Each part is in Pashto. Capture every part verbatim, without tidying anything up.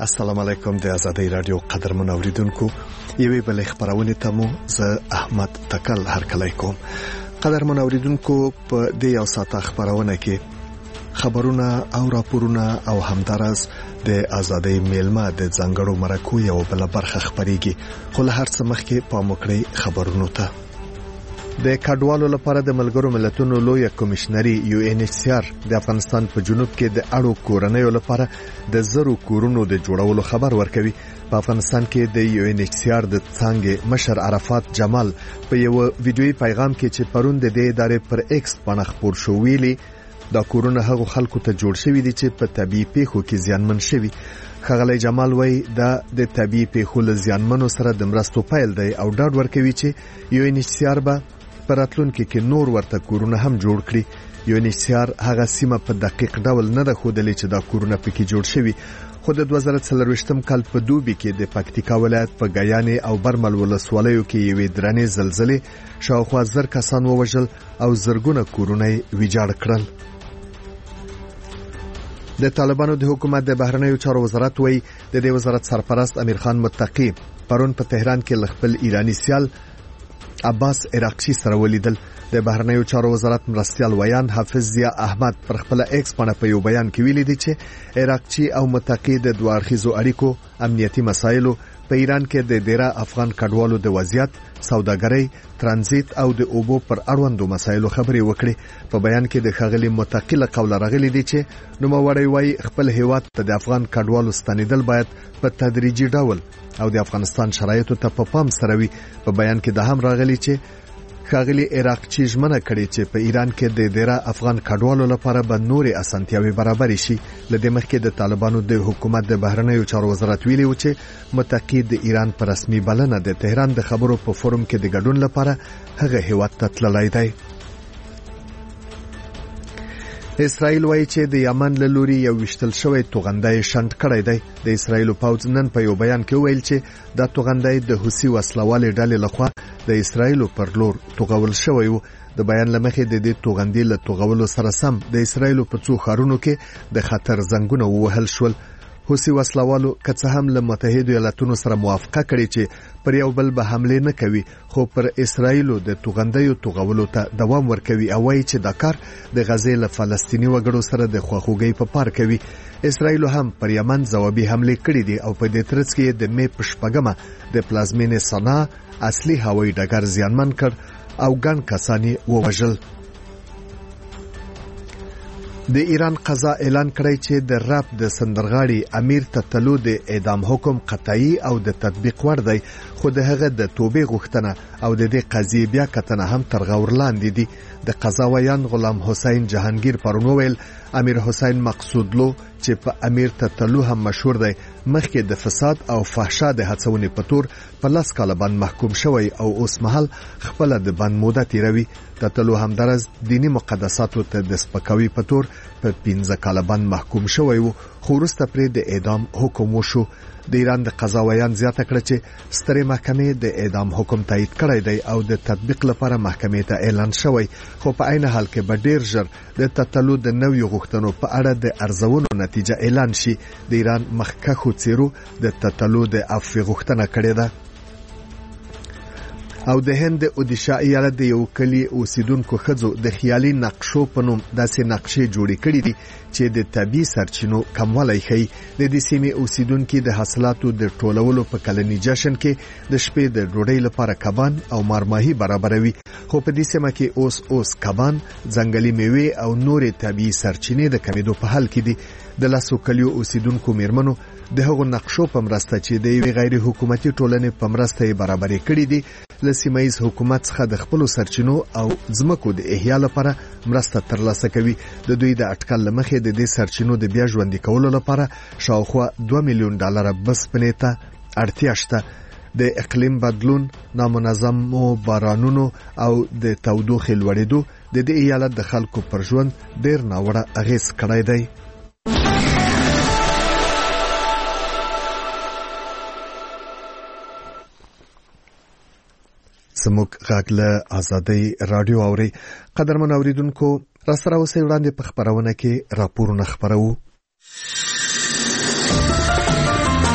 السلام علیکم د آزادۍ رادیو قدرمن اوریدونکو یوې بلې خبرونه ته مو زه احمد تکل هرکلی کوم. قدرمن اوریدونکو په دې یو ساعت خبرونه کې خبرونه او راپورونه او همدارس د آزادۍ میلمه د ځنګړو مرکو یو بل برخه خبريږي. خو له هر څه مخکې په مکړی خبرونو ته د کډوالو لپاره د ملګرو ملتونو لوی کمشنري یو ان ایچ سی آر د افغانستان په جنوب کې د اړو کورنیو لپاره د زرو کورونو د جوړولو خبر ورکوي. په افغانستان کې د یو ان ایچ سی آر د څنګه مشر عرفات جمال په یو ویډیوي پیغام کې چې پرون د دې ادارې پر ایکس باندې خبر شو ویلي دا کورونه هغه خلکو ته جوړ شوی دي چې په طبي پیښو کې زیانمن شوي. خغلی جمال وای دا د طبي پیښو له زیانمنو سره د مرستو پیل دی او ډاډ ورکوي چې یو ان ایچ سی آر به پراتلونکو کې نور ورته کورونه هم جوړ کړي. یو ان ایچ سی آر هغه سیمه په دقیق ډول نه ده ښودلې چې دا کورونه پکې جوړ شوي. خو د دوه زره څلرویشتم کال په دوبي کې د پکتیکا ولایت په غیانې او برمل ولسوالیو کې یوې درنې زلزلې شاوخوا زر کسان ووژل او زرګونه کورونه ویجاړ کړل. د طالبانو د حکومت د بهرنیو چارو وزارت وایي د دې وزارت سرپرست امیر خان متقی پرون په تهران کې خپل ایرانی سیال عباس عراقچی سره ولیدل. د بهرنیو چارو وزارت مرستیال ویان حافظ ضیا احمد پر خپل ایکس باندې په یو بیان کې ویلي دي چې عراقچی او متقی د دوه اړخیزو اړیکو امنیتي مسایلو په ایران کې د ډیره افغان کډوالو د وضعیت، سوداګرۍ، ترانزیت او د اوبو پر اړوندو مسایلو خبرې وکړي. په بیان کې د خغلی متقی له قوله راغلي دي چې نوموړی وايي خپل هیواد ته د افغان کډوالو ستنیدل باید په تدریجي ډول او د افغانستان شرایطو ته په پام سره وي. په بیان کې د هم راغلي چې خغلی عراقچی ژمنه کړې چې په ایران کې د ډیره افغان کډوالو لپاره به نورې اسانتیاوي برابر شي. لدې مخکې د طالبانو د حکومت د بهرنیو چارو وزارت ویلي و چې متقی د ایران پر رسمي بلنه د تهران د خبرو په فورم کې د ګډون لپاره هغه هیواد ته تللی دی. اسرائیل وایي چې د یمن له لوري یو وشتل شوی توغندای شنډ کړی دی. د اسرائیل پوځ نن په یو بیان کې ویل چې دا توغندای د حوثي وسلوالې ډلې لخوا د اسرائیل پر لور توغول شوی و. د بیان لمخې د دې توغندې له توغولو سره سم د اسرائیل په څو ښارونو کې د خطر زنګونه ووهل شول. حوثي وسلوالو که څه هم له متحده ایالاتونو سره موافقه کړې چې پر یو بل به حمله نه کوي، خو پر اسرائیل د توغندیو توغولو ته دوام ورکوي او وايي چې دا کار د غزې له فلسطینی وګړو سره د خواخوږۍ په پار کوي. اسرائیل هم پر یمن ځوابي حمله کړې دي او په دې ترڅ کې د مې په شپږمه د پلازمینې صنعا اصلي هوایي ډګر زیانمن کړ او ګڼ کسان یې ووژل. د ایران قضا اعلان کړی چې د رپ د سندرغاړي امیر تتلو د اعدام حکم قطعي او د تطبیق وړ دی، خو د هغه د توبې غوښتنه او د دې قضیې بیا کتنه هم تر غور لاندې دي. د قضا ویان غلام حسین جهانگیر پرون وویل امیر حسین مقصودلو چې په امیر تتلو هم مشهور دی مخکې د فساد او فحشا د هڅونې په تور په لاس کاله باندې محکوم شوی او اوس مهال خپل د بند موده تیروي. تتلو هم درز دینی مقدساتو ته د سپکاوي په تور په پنځه کاله باندې محکوم شوی و، خو وروسته پرې د اعدام حکم وشو. د ایران د قضا ویان زیاته کړه چې سترې محکمې د اعدام حکم تایید کړی دی او د تطبیق لپاره محکمې ته اعلان شوی، خو په عین حال کې به ډیر ژر د تتلو د نویو غوښتنو په اړه د ارزونو نتیجه اعلان شي. د ایران مخکښو څیرو د تتلو د عفو غوښتنه کړې ده. او د هند اودیشا ایالت د یو کلی اوسیدونکو ښځو د خیالي نقشو په نوم داسې نقشې جوړې کړې دي چې د طبي سرچینو کموالی ښیي. د دې سیمې اوسیدونکي د حاصلاتو د ټولولو په کلني جشن کې د شپې د ډوډۍ لپاره کبان او مارماهي برابروي، خو په دې سیمه کې اوس اوس کبان، ځنګلي میوې او نورې طبي سرچینې د کمیدو په حال کې دي. د لاسو کلیو اوسیدونکو میرمنو د هغو نقشو په مرسته چې د یوې غیر حکومتي ټولنې په مرسته یې برابرې کړې دي له سیمه ییز حکومت څخه د خپلو سرچینو او ځمکو د احیا لپاره مرسته ترلاسه کوي. د دوی د اټکل له مخې د دې سرچینو د بیا ژوندي کولو لپاره شاوخوا دوه میلیون ډالره بسپنې ته اړتیا شته. د اقلیم بدلون، نامنظمو بارانونو او د تودوخې لوړېدو د دې ایالت د خلکو پر ژوند ډېر ناوړه اغېز کړی دی. زموږ غږ له آزادۍ رادیو اوري. قدرمن اوریدونکو را سره اوسئ، وړاندې په خبرونه کې راپورونه خبرو.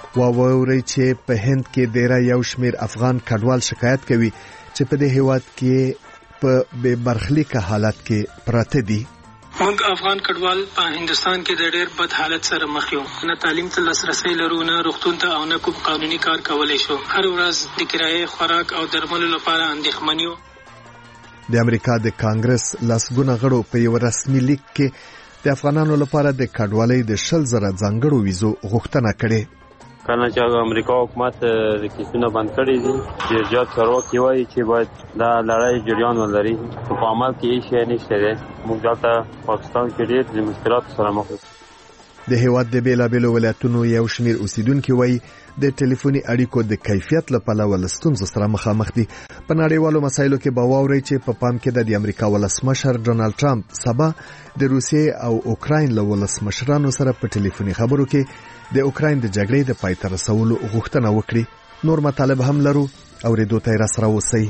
واوري چې په هند کې ډیر یو شمیر افغان کډوال شکایت کوي چې په دې هیواد کې په بے برخلیکه حالت کې پراته دي. موږ افغان کډوال په هندستان کې د ډېر بد حالت سره مخ یو. نه تعلیم ته لاسرسي لرو، نه روغتون ته او نه کوم قانوني کار کولای شو. هر ورځ د کرایې، خوراک او درملو لپاره اندېښمن یو. د امریکا د کانګرس لسګونه غړو په یو رسمي لیک کې د افغانانو لپاره د کډوالۍ د شل زره ځانګړو ویزو غوښتنه کړې. کله چې امریکا حکومت د کیسونه بند کړی دي، ډېر زیات چارواکي وایي چې باید دا لړۍ جریان ولري، په عمل کې هیڅ شی نشته دی. موږ دلته پاکستان کې ډېر د مشکلاتو سره مخ یو. د هیواد د بیلابیلو ولایتونو یو شمیر اوسیدونکو وایي د ټلیفوني اړیکو د کیفیت له پلوه له ستونزو سره مخامخ دي. په نړیوالو مسایلو کې به واورئ چې په پام کې د امریکا ولسمشر ډونالد ټرمپ سبا د روسیې او اوکراین له ولسمشرانو سره په ټلیفوني خبرو کې د اوکراین د جګړې د پای ته رسولو غوښتنه وکړي. نور مطالب هم لرو، اوریدو ته را سره اوسئ.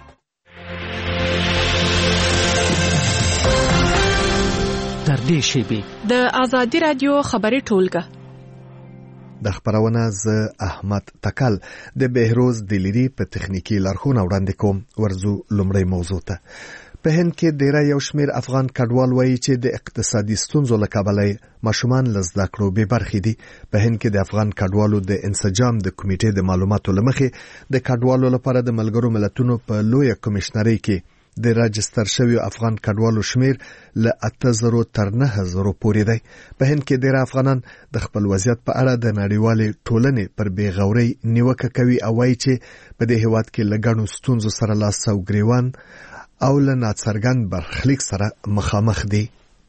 تر دې شیبې د ازادي رادیو خبري ټولګه د خبرونه ز احمد تکل د بهروز دلیری په تخنیکی لارښوونه وړاندې کوم. ورزو لومړی موضوع ته. په هند کې ډیر یو شمیر افغان کډوال وایي چې د اقتصادي ستونزو له کبله ماشومان له زده کړو بې برخې دي. په هند کې د افغان کډوالو د انسجام د کمیټې د معلوماتو لمخې د کډوالو لپاره د ملګرو ملتونو په لوی کمشنرۍ کې د راجستر شوی افغان کډوالو شمیر له اته زره تر نه زره پورې دی. په هند کې ډیر افغانان د خپل وضعیت په اړه د نړیوالې ټولنې پر بیغورۍ نیوکه کوي او وایي چې په دې هیواد کې لګڼو ستونزو سره لاس او ګریوان او له ناڅرګند برخلیک سره مخامخ دي.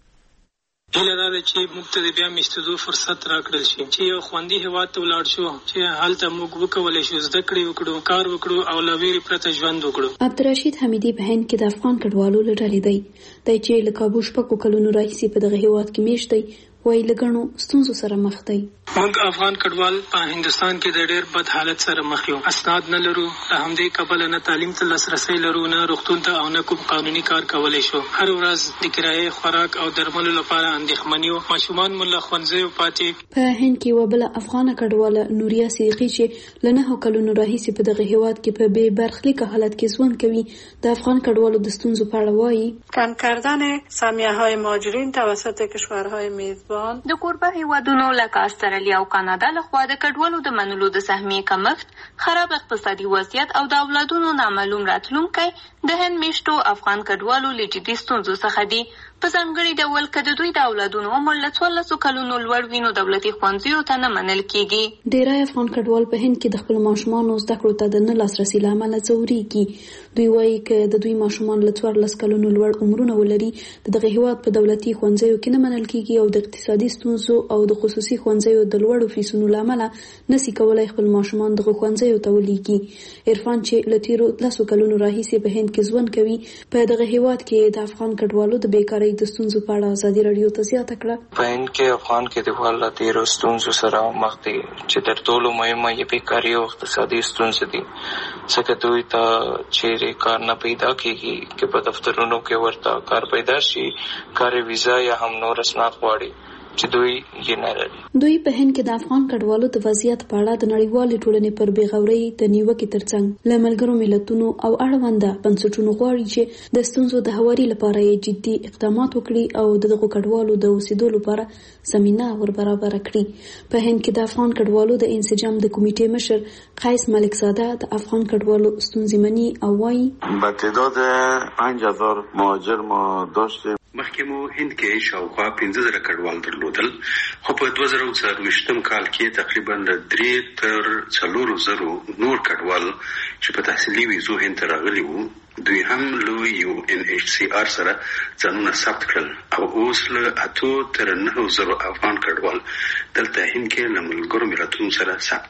هیله دا ده چې موږ ته د بیا میشتېدو فرصت راکړل شي، چې یو خوندي هیواد ته ولاړ شو، چې هلته موږ وکولی شو زده کړې وکړو، کار وکړو او له ویرې پرته ژوند وکړو. عبدالرشید حمیدي په هند کې د افغان کډوالو له ډلې دی. دی چې له کابو شپږو کلونو راهیسې په دغه هیواد کې میشت دی، وایي له ګڼو ستونزو سره مخ دی. موږ افغان کډوال په هندستان کې د ډېر بد حالت سره مخ یو. اسناد نه لرو، له همدې کبله نه تعلیم ته لاسرسي لرو، نه روغتون ته او نه کوم قانوني کار کولای شو. هر ورځ د کرایې، خوراک او درملو لپاره اندېښمن یو. ماشومان مو له ښوونځیو پاتې. په هند کې یوه بله افغانه کډواله نوریا صدیقي چې له نهو کلونو راهیسې په دغه هیواد کې په بې برخلیکه حالت کې ژوند کوي، د افغان کډوالو د ستونزو په اړه وایي. کم کردن سهمیه‌های مهاجرین توسط کشورهای میزبان د کوربه هیوادونو لکه استرالیا او کاناډا لخوا د کډوالو د منلو د سهمیې کمښت، خراب اقتصادي وضعیت او د اولادونو نامعلوم راتلونکی د هند میشتو افغان کډوالو له جدي ستونزو څخه دي. په ځانګړي ډول که د دوی د اولادونو عمر له څوارلسو کلونو لوړ وي نو دولتي ښوونځیو ته نه منل کیږي. ډیری افغان کډوال په هند کې د خپلو ماشومانو زده کړو ته د نه لاسرسي له امله ځورېږي. دوی وایي که د دوی ماشومان له څوارلس کلونو لوړ عمرونه ولري، د دغه هیواد په دولتي ښوونځیو کې نه منل کیږي او د اقتصادي ستونزو او د خصوصي ښوونځیو د لوړو فیسونو له امله نسي کولای خپل ماشومان دغه ښوونځیو ته ولیږي. عرفان چې له تیرو لسو کلونو راهیسې په هند کې ژوند کوي، په دغه هیواد کې د افغان کډوالو د بیکارۍ د ستونزو په اړه ازادي رادیو ته زیاته کړه. په هند کې افغان کډوال له تیرو ستونزو سره مخ دي چې تر ټولو مهمه یې بیکاري او اقتصادي ستونزې دي. ځکه دوی ته چیرې کار نه پیدا کیږي چې په دفترونو کې ورته کار پیدا شي، کار ویزا یا هم نور اسناد غواړي چې دوی یې نه لري. دوی په هند کې د افغان کډوالو د وضعیت په اړه د نړیوالې ټولنې پر بیغورۍ د نیوکې ترڅنګ له ملګرو ملتونو او اړونده بنسټونو غواړي چې د ستونزو د هواري لپاره یې جدي اقدامات وکړي او د دغو کډوالو د اوسېدو لپاره زمینه ور برابره کړي. په هند کې د افغان کډوالو د انسجام د کمیټې مشر قیس ملک زاده د افغان کډوالو ستونزې مني او وایي با تعداد پنج هزار مهاجر ما داشتیم. مخکې مو هند کې شاوخوا پنځه زره کډوال درلودل، خو په دوه زره څلوېښتم کال کې تقریبا د درې تر څلورو زرو نور کډوال چې په تحصیلي ویزو هند ته راغلي وو، دوی هم له یو ان ایچ سی آر سره ځانونه ثبت کړل او اوس له اتو تر نهو زرو افغان کډوال دلته هند کې له ملګرو ملتونو سره ثبت دي.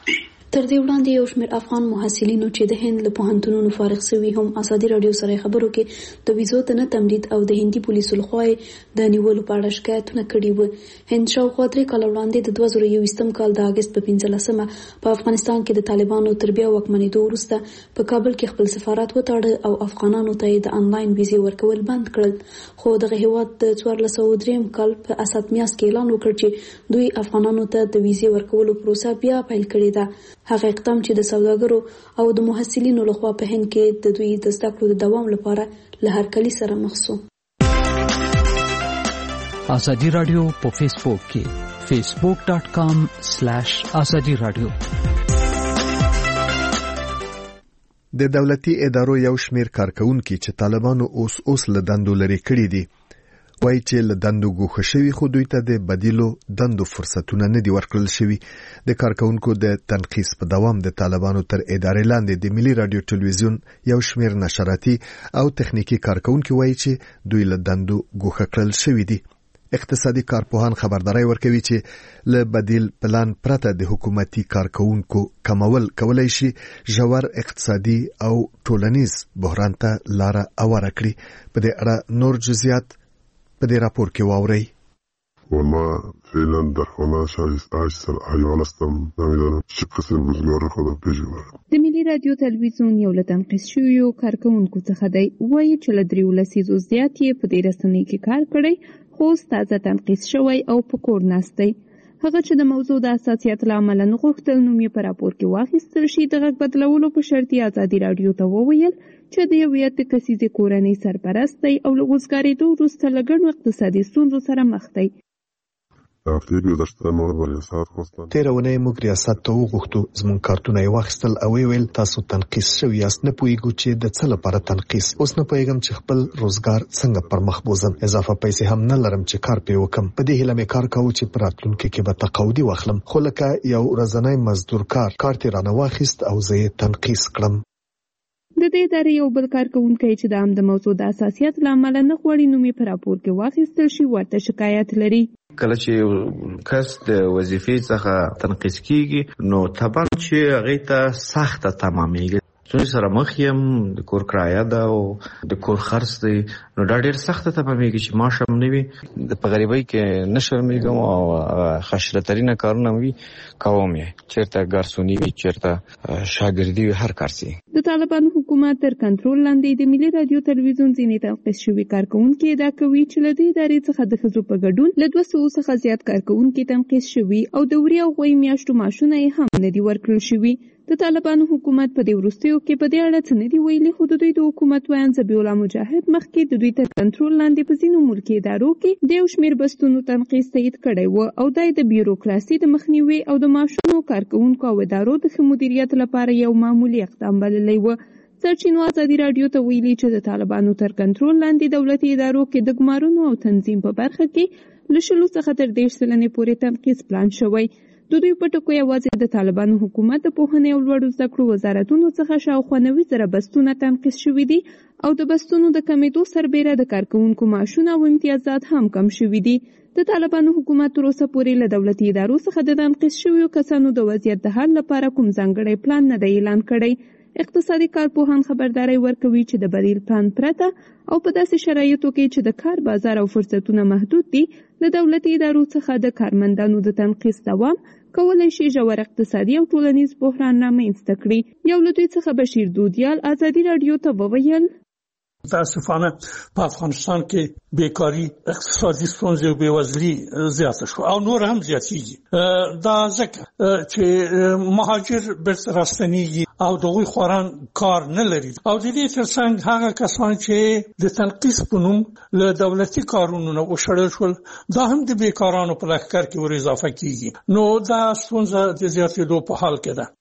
تر دې وړاندې یو شمېر افغان محصلینو چې د هند له پوهنتونونو فارغ شوي هم ازادي راډیو سره خبرو کې د ویزو ته نه تمدید او د هندي پولیسو لخوا د نیولو په اړه شکایتونه کړي وو. هند شاوخوا درې کاله وړاندې د دوه زره یوویشتم کال د اګست په پنځلسمه په افغانستان کې د طالبانو تر بیا واکمنېدو وروسته په کابل کې خپل سفارت وتاړه او افغانانو ته د انلاین ویزې ورکول بند کړل. خو دغه هیواد د څوارلس سوه درېیم کال په اسات میاشت کې اعلان وکړ چې دوی افغانانو ته د ویزې ورکولو پروسه بیا پیل کړې ده. هغه اقدام چې د سوداګرو او د محصلینو لخوا په هند کې د دوی د زده کړو د دوام لپاره له هرکلي سره مخ شو. ازادي رادیو په فیسبوک کې فیسبوک ډاٹ کام سلیش ازادي رادیو. د دولتي ادارو یو شمېر کارکونکي چې طالبانو اوس اوس له دندو لرې کړي دي وایي چې له دندو ګوښه شوي خو دوی ته د بدیلو دندو فرصتونه نه دي ورکړل شوي. د کارکونکو د تنقیس په دوام د طالبانو تر ادارې لاندې د ملي رادیو ټلویزیون یو شمېر نشراتي او تخنیکی کارکونکي وایي چې دوی له دندو ګوښه کړل شوي دي. اقتصادي کارپوهان خبرداري ورکوي چې له بدیل پلان پرته د حکومتي کارکونکو کمول کولای شي ژور اقتصادي او ټولنیز بحران ته لار هواره کړي. په دې اړه نور جزئیات په دې راپور کې واورئ. وما فعلا در خانه شایست اجسر ایوان استم نمیدانم چه قسم روزگار خودم پیژنم. د ملي رادیو تلویزیون یو له تنقیس شویو کارکونکو څخه دی وایي چې له دریو لسیزو زیات یې په دې رسنۍ کې کار کړی خو تازه تنقیس شوی او په کور ناست دی. هغه چې د موضوع د حساسیت له امله نه غوښتل نوم یې په راپور کې واخیستل شي د غږ بدلولو په شرط یې ازادي راډیو ته وویل چې د یوې اتیا کسیزې کورنۍ سرپرست دی او له وزګارېدو وروسته له ګڼو اقتصادي ستونزو سره مخ دی. تېره اونۍ موږ ریاست ته وغوښتو زموږ کارتونه یې واخیستل او ویل تاسو تنقیس شوي یاست. نه پوهېږو چې د څه لپاره تنقیس. اوس نه پوهېږم چې خپل روزګار څنګه پر مخ بوزم. اضافه پیسې هم نه لرم چې کار پرې وکم. په دې هیله مې کار کاوه چې په راتلونکي کې به تقاعدي واخلم خو لکه یو ورځنی مزدور کار کار ترې رانه واخیست او زه یې تنقیس کړم. د دې ادارې یو بل کارکونکی چې د هم د موضوع د حساسیت له امله نه غواړي نوم یې په راپور کې واخیستل شي ورته شکایت لري. کله چې کس د وظیفې څخه تنقیس کیږي نو طبعا چې هغه ته سخته تمامېږي. څنګه سره مخ یم د کور کرایه ده او د کور خرڅ دی نو دا ډېر سخته تمامېږي چې معاش هم نه وي. په غریبۍ کې نه شرمېږم او خشرترینه کارونه وي کوم یې چېرته ګارسوني وي چېرته شاګردي وي هر کار سي. د طالبانو حکومت تر کنټرول لاندې د ملي رادیو تلویزیون ځینې تنقیس شوي کارکونکي ادعا کوي چې له دې ادارې څخه د ښځو په ګډون له دوه سوو څخه زیات کارکونکي تنقیس شوي او د وړي او غوی میاشتو معاشونه یې هم نه دي ورکړل شوي. د طالبانو حکومت په دې وروستیو کې په دې اړه څه نه دي ویلي خو د دوی د حکومت ویاند ذبیح الله مجاهد مخکې د دوی تر کنټرول لاندې په ځینو ملکي ادارو کې د یو شمېر بستونو تنقیس تایید کړی و او دا د بیوروکراسي د مخنیوي او د معاشونو کارکونکو او ادارو د ښه مدیریت لپاره یو معمولي اقدام بللی و. سرچینو ازادي راډیو ته ویلي چې د طالبانو تر کنټرول لاندې دولتي ادارو کې د ګمارونو او تنظیم په برخه کې له شلو څخه تر دېرش سلنې پورې تنقیس پلان شوی. د دوی په ټکو یوازې د طالبانو حکومت د پوهنې او لوړو زده کړو وزارتونو څخه شاوخوا نوي زره بستونه تنقیس شوي دي او د بستونو د کمیدو سربیره د کارکونکو معاشونه او امتیازات هم کم شوي دي. د طالبانو حکومت تر اوسه پورې له دولتي ادارو څخه د تنقیس شویو کسانو د وضعیت د حل لپاره کوم ځانګړی پلان نه دی اعلان کړی. اقتصادي کارپوهان خبرداري ورکوي چې د بدیل پلان پرته او په داسې شرایطو کې چې د کار بازار او فرصتونه محدود دي له دولتي ادارو څخه د کارمندانو د تنقیس دوام کولای شي ژور اقتصادي او ټولنیز بحران رامنځته کړي. یو له دوی څخه بشیر دودیال ازادي راډیو ته وویل متاسفانه په افغانستان کې بیکاری اقتصادي ستونزې او بېوزلي زیاته شو او نور هم زیاتېږي. دا ځکه چې مهاجر بیرته راستنېږي او دغوی خواران کار نه لري او د دې ترڅنګ هغه کسان چې د تنقیس په نوم له دولتي کارونو نه وشړل شول دا هم د بیکارانو په لښکر کې ور اضافه کیږي. نو دا ستونزه د زیاتېدو په حال کې ده.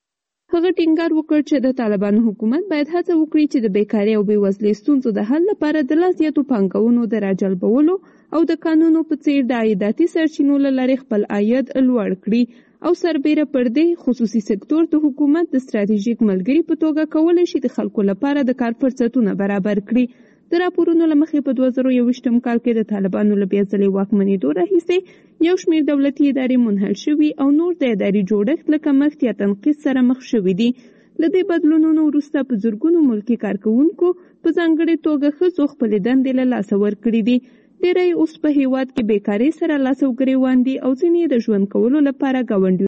هغه ټینګار وکړ چې د طالبانو حکومت باید هڅه وکړي چې د بیکارۍ او بېوزلۍ ستونزو د حل لپاره د لا زیاتو پانګونو د راجلبولو او د قانونو په څیر د عایداتي سرچینو له لارې خپل عاید لوړ کړي او سربیره پر دې خصوصي سکتور د حکومت د ستراتیژیک ملګري په توګه کولی شي د خلکو لپاره د کار فرصتونه برابر کړي. د راپورونو له مخې په دوه زره یوویشتم کال کې د طالبانو له بیا ځلې واکمنېدو راهیسې یو شمېر دولتي ادارې منحل شوي او نور د اداري جوړښت له کمښت یا تنقیص سره مخ شوي دي. له دې بدلونونو وروسته په زرګونو ملکي کارکوونکو په ځانګړې توګه ښځو خپلې دندې له لاسه ورکړي دي. ډېری اوس په هیواد کې بیکارۍ سره لاس او ګرېوان دي او ځینې د ژوند کولو لپاره ګاونډي